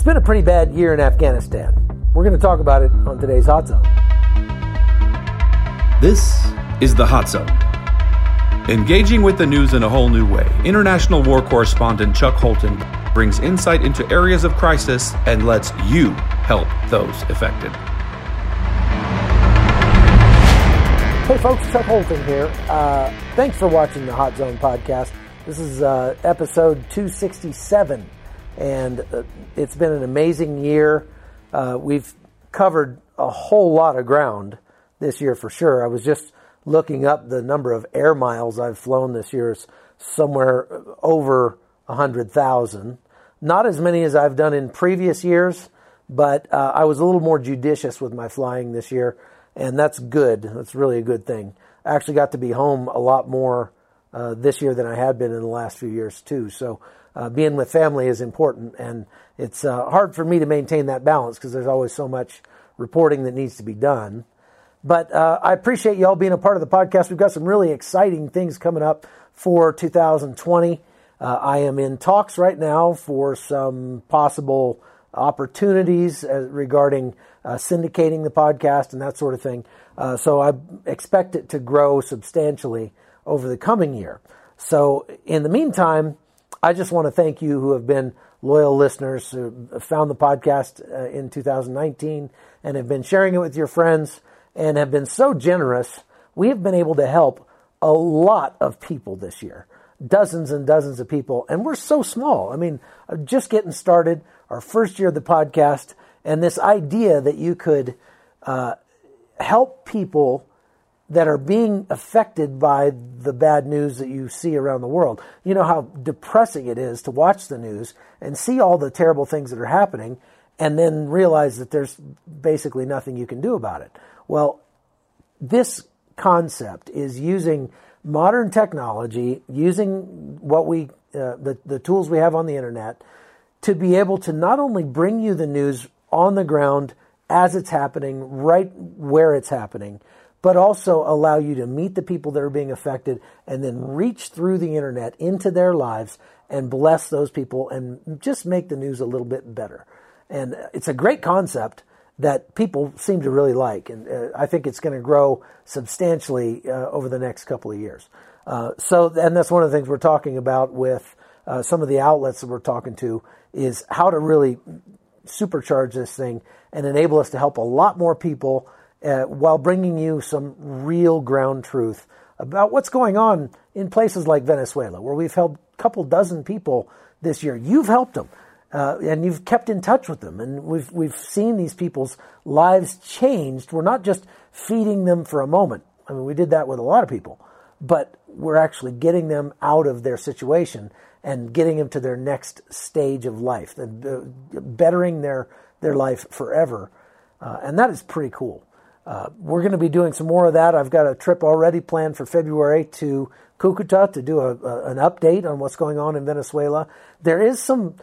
It's been a pretty bad year in Afghanistan. We're going to talk about it on today's Hot Zone. This is the Hot Zone. Engaging with the news in a whole new way, international war correspondent Chuck Holton brings insight into areas of crisis and lets you help those affected. Hey folks, Chuck Holton here. Thanks for watching the Hot Zone podcast. This is episode 267, and it's been an amazing year. We've covered a whole lot of ground this year for sure. I was just looking up the number of air miles I've flown this year is somewhere over 100,000. Not as many as I've done in previous years, but I was a little more judicious with my flying this year, and that's good. That's really a good thing. I actually got to be home a lot more this year than I had been in the last few years too. So being with family is important, and it's hard for me to maintain that balance because there's always so much reporting that needs to be done. But I appreciate y'all being a part of the podcast. We've got some really exciting things coming up for 2020. I am in talks right now for some possible opportunities regarding syndicating the podcast and that sort of thing. So I expect it to grow substantially over the coming year. So in the meantime, I just want to thank you who have been loyal listeners, who found the podcast in 2019 and have been sharing it with your friends and have been so generous. We have been able to help a lot of people this year, dozens and dozens of people, and we're so small. I mean, just getting started, our first year of the podcast, and this idea that you could help people that are being affected by the bad news that you see around the world. You know how depressing it is to watch the news and see all the terrible things that are happening and then realize that there's basically nothing you can do about it. Well, this concept is using modern technology, using what the tools we have on the internet to be able to not only bring you the news on the ground as it's happening, right where it's happening, but also allow you to meet the people that are being affected and then reach through the internet into their lives and bless those people and just make the news a little bit better. And it's a great concept that people seem to really like. And I think it's going to grow substantially over the next couple of years. And that's one of the things we're talking about with some of the outlets that we're talking to is how to really supercharge this thing and enable us to help a lot more people while bringing you some real ground truth about what's going on in places like Venezuela, where we've helped a couple dozen people this year. You've helped them, and you've kept in touch with them, and we've seen these people's lives changed. We're not just feeding them for a moment. I mean, we did that with a lot of people, but we're actually getting them out of their situation and getting them to their next stage of life, and bettering their life forever, and that is pretty cool. We're going to be doing some more of that. I've got a trip already planned for February to Cucuta to do an update on what's going on in Venezuela. There are some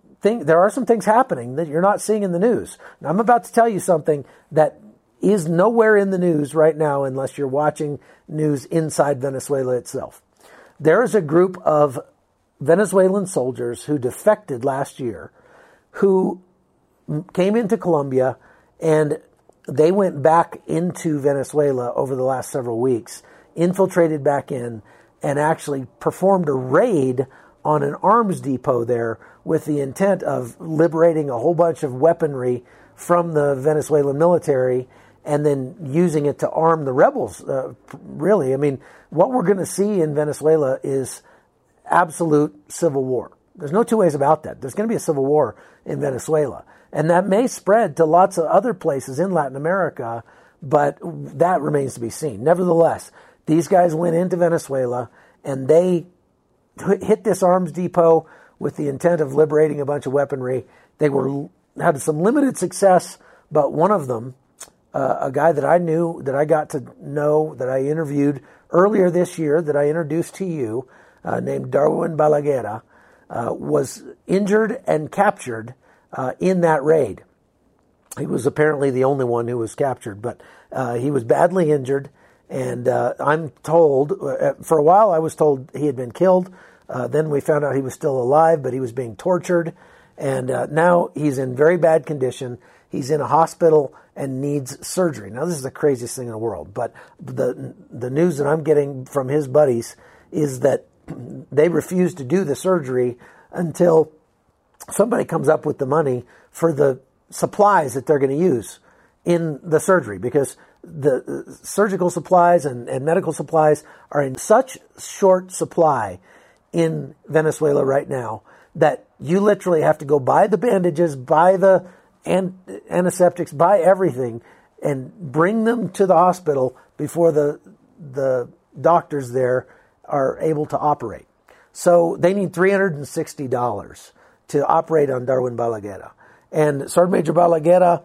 things happening that you're not seeing in the news. Now, I'm about to tell you something that is nowhere in the news right now unless you're watching news inside Venezuela itself. There is a group of Venezuelan soldiers who defected last year who came into Colombia, and they went back into Venezuela over the last several weeks, infiltrated back in, and actually performed a raid on an arms depot there with the intent of liberating a whole bunch of weaponry from the Venezuelan military and then using it to arm the rebels, really. I mean, what we're going to see in Venezuela is absolute civil war. There's no two ways about that. There's going to be a civil war in Venezuela. And that may spread to lots of other places in Latin America, but that remains to be seen. Nevertheless, these guys went into Venezuela and they hit this arms depot with the intent of liberating a bunch of weaponry. They had some limited success, but one of them, a guy that I knew, that I got to know, that I interviewed earlier this year, that I introduced to you, named Darwin Balaguer, was injured and captured in that raid. He was apparently the only one who was captured, but he was badly injured, and I'm told, for a while I was told he had been killed. Then we found out he was still alive, but he was being tortured, And now he's in very bad condition. He's in a hospital and needs surgery. Now, this is the craziest thing in the world, but the news that I'm getting from his buddies is that they refuse to do the surgery until somebody comes up with the money for the supplies that they're going to use in the surgery, because the surgical supplies and medical supplies are in such short supply in Venezuela right now that you literally have to go buy the bandages, buy the antiseptics, buy everything, and bring them to the hospital before the doctors there are able to operate. So they need $360 to operate on Darwin Balaguer. And Sergeant Major Balaguer,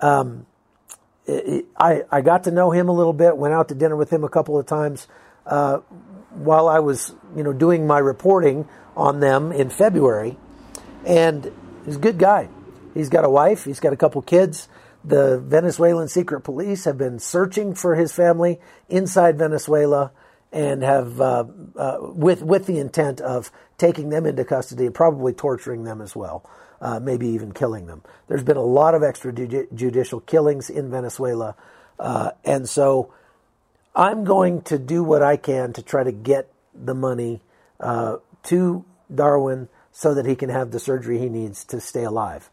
I got to know him a little bit, went out to dinner with him a couple of times while I was, doing my reporting on them in February. And he's a good guy. He's got a wife. He's got a couple kids. The Venezuelan secret police have been searching for his family inside Venezuela and have, with the intent of taking them into custody and probably torturing them as well, maybe even killing them. There's been a lot of extrajudicial killings in Venezuela, and so I'm going to do what I can to try to get the money to Darwin so that he can have the surgery he needs to stay alive.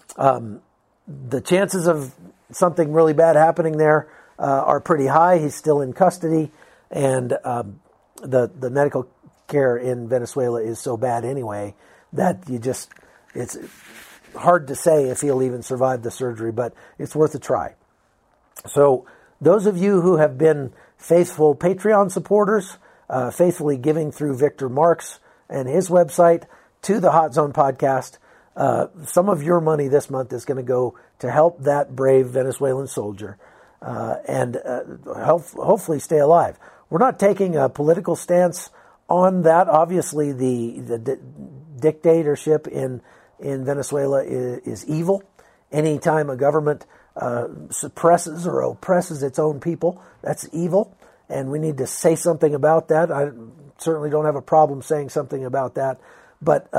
The chances of something really bad happening there are pretty high. He's still in custody, and the medical care in Venezuela is so bad anyway that it's hard to say if he'll even survive the surgery, but it's worth a try. So those of you who have been faithful Patreon supporters, faithfully giving through Victor Marks and his website to the Hot Zone podcast, some of your money this month is going to go to help that brave Venezuelan soldier and hopefully stay alive. We're not taking a political stance on that. Obviously, the dictatorship in Venezuela is evil. Anytime a government suppresses or oppresses its own people, that's evil, and we need to say something about that. I certainly don't have a problem saying something about that, but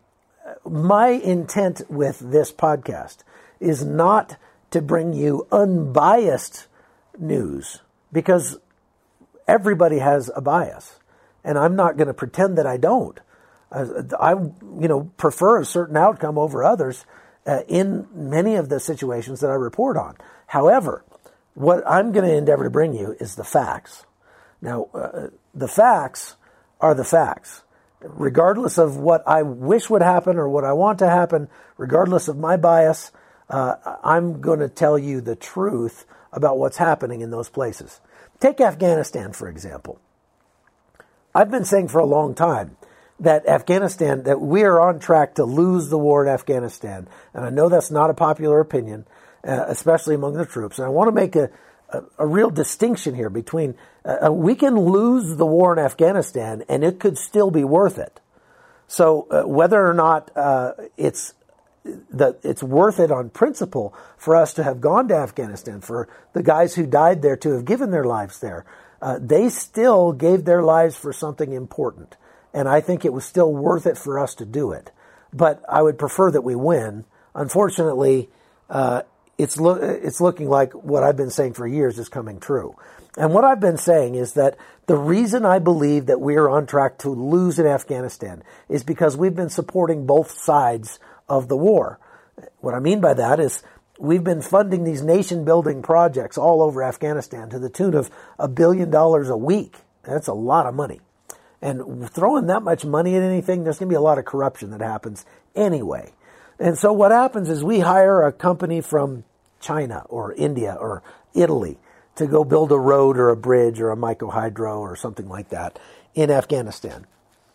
my intent with this podcast is not to bring you unbiased news, because everybody has a bias, and I'm not going to pretend that I don't. I prefer a certain outcome over others in many of the situations that I report on. However, what I'm going to endeavor to bring you is the facts. Now, the facts are the facts. Regardless of what I wish would happen or what I want to happen, regardless of my bias, I'm going to tell you the truth about what's happening in those places. Take Afghanistan, for example. I've been saying for a long time that we are on track to lose the war in Afghanistan. And I know that's not a popular opinion, especially among the troops. And I want to make a real distinction here between we can lose the war in Afghanistan and it could still be worth it. So whether or not it's worth it on principle for us to have gone to Afghanistan, for the guys who died there to have given their lives there, they still gave their lives for something important. And I think it was still worth it for us to do it. But I would prefer that we win. Unfortunately, it's looking like what I've been saying for years is coming true. And what I've been saying is that the reason I believe that we are on track to lose in Afghanistan is because we've been supporting both sides of the war. What I mean by that is we've been funding these nation-building projects all over Afghanistan to the tune of $1 billion a week. That's a lot of money. And throwing that much money at anything, there's going to be a lot of corruption that happens anyway. And so what happens is we hire a company from China or India or Italy to go build a road or a bridge or a microhydro or something like that in Afghanistan.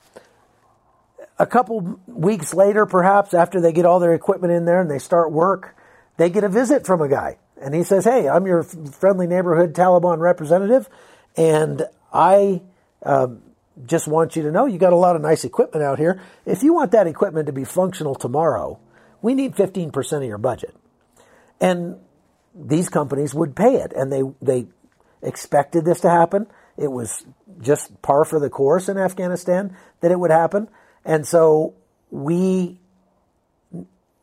A couple weeks later, perhaps, after they get all their equipment in there and they start work, they get a visit from a guy. And he says, "Hey, I'm your friendly neighborhood Taliban representative, and I just want you to know you got a lot of nice equipment out here. If you want that equipment to be functional tomorrow, we need 15% of your budget." And these companies would pay it, and they expected this to happen. It was just par for the course in Afghanistan that it would happen. And so we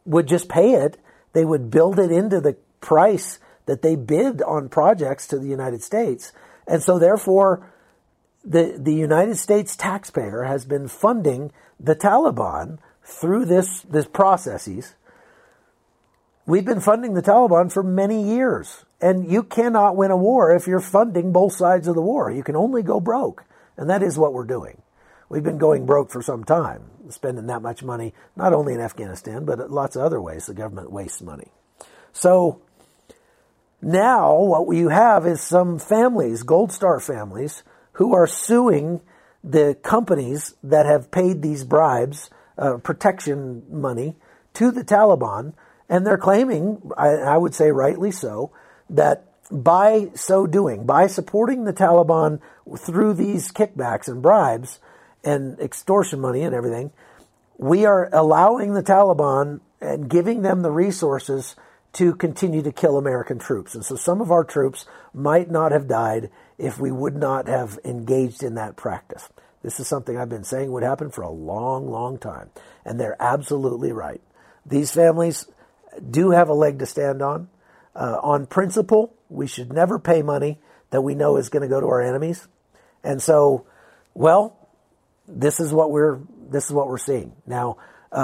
would just pay it. They would build it into the price that they bid on projects to the United States. And so therefore, the United States taxpayer has been funding the Taliban through this processes. We've been funding the Taliban for many years. And you cannot win a war if you're funding both sides of the war. You can only go broke. And that is what we're doing. We've been going broke for some time, spending that much money, not only in Afghanistan, but lots of other ways the government wastes money. So now what you have is some families, Gold Star families, who are suing the companies that have paid these bribes, protection money, to the Taliban. And they're claiming, I would say rightly so, that by so doing, by supporting the Taliban through these kickbacks and bribes and extortion money and everything, we are allowing the Taliban and giving them the resources to continue to kill American troops. And so some of our troops might not have died if we would not have engaged in that practice. This is something I've been saying would happen for a long, long time. And they're absolutely right. These families do have a leg to stand on. On principle, we should never pay money that we know is going to go to our enemies. And so, well, this is what we're seeing. Now,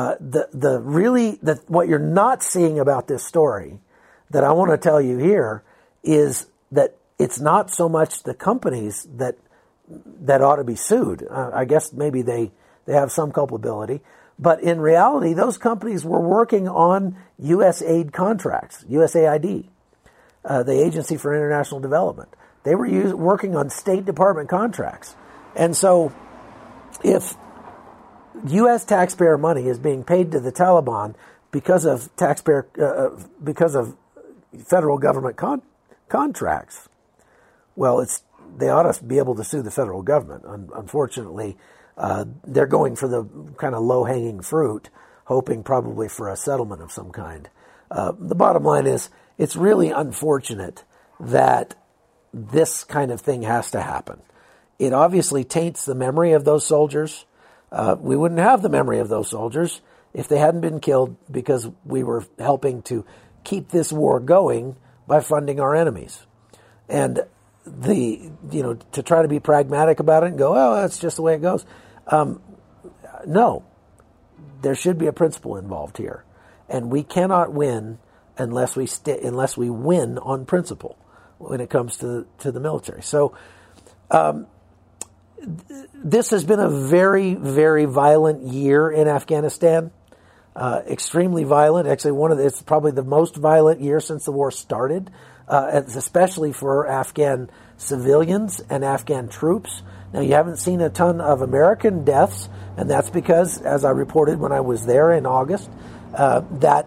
what you're not seeing about this story that I want to tell you here is that it's not so much the companies that ought to be sued. I guess maybe they have some culpability. But in reality, those companies were working on USAID contracts, USAID, the Agency for International Development. They were working on State Department contracts. And so if U.S. taxpayer money is being paid to the Taliban because of federal government contracts, well, they ought to be able to sue the federal government. Unfortunately, they're going for the kind of low-hanging fruit, hoping probably for a settlement of some kind. The bottom line is, it's really unfortunate that this kind of thing has to happen. It obviously taints the memory of those soldiers. We wouldn't have the memory of those soldiers if they hadn't been killed because we were helping to keep this war going by funding our enemies. And to try to be pragmatic about it and go, oh, that's just the way it goes. No, there should be a principle involved here, and we cannot win unless we win on principle when it comes to the military. So, this has been a very, very violent year in Afghanistan. Extremely violent. Actually, it's probably the most violent year since the war started. Especially for Afghan civilians and Afghan troops. Now, you haven't seen a ton of American deaths, and that's because, as I reported when I was there in August, that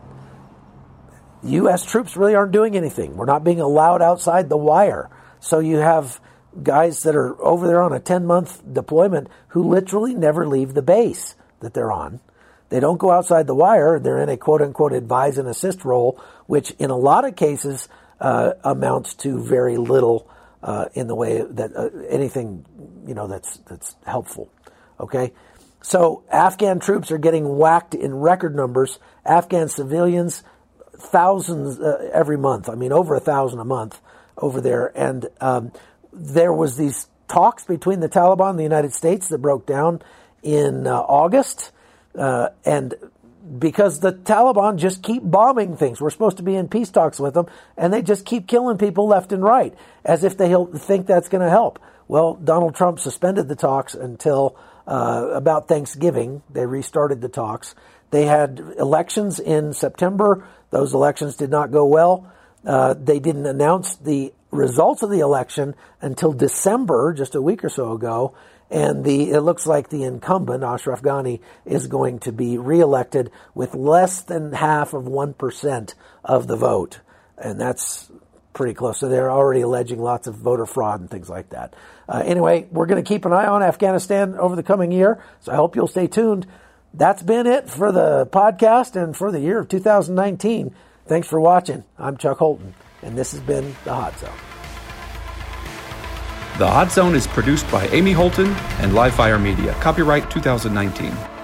U.S. troops really aren't doing anything. We're not being allowed outside the wire. So you have guys that are over there on a 10-month deployment who literally never leave the base that they're on. They don't go outside the wire. They're in a quote-unquote advise and assist role, which in a lot of cases amounts to very little in the way that anything that's helpful. Okay, so Afghan troops are getting whacked in record numbers. Afghan civilians, thousands every month. I mean, over 1,000 a month over there. And there was these talks between the Taliban and the United States that broke down in August, and because the Taliban just keep bombing things. We're supposed to be in peace talks with them, and they just keep killing people left and right, as if they think that's going to help. Well, Donald Trump suspended the talks until about Thanksgiving. They restarted the talks. They had elections in September. Those elections did not go well. They didn't announce the results of the election until December, just a week or so ago. And it looks like the incumbent, Ashraf Ghani, is going to be reelected with less than 0.5% of the vote. And that's pretty close. So they're already alleging lots of voter fraud and things like that. Anyway, we're going to keep an eye on Afghanistan over the coming year. So I hope you'll stay tuned. That's been it for the podcast and for the year of 2019. Thanks for watching. I'm Chuck Holton, and this has been The Hot Zone. The Hot Zone is produced by Amy Holton and Livefire Media. Copyright 2019.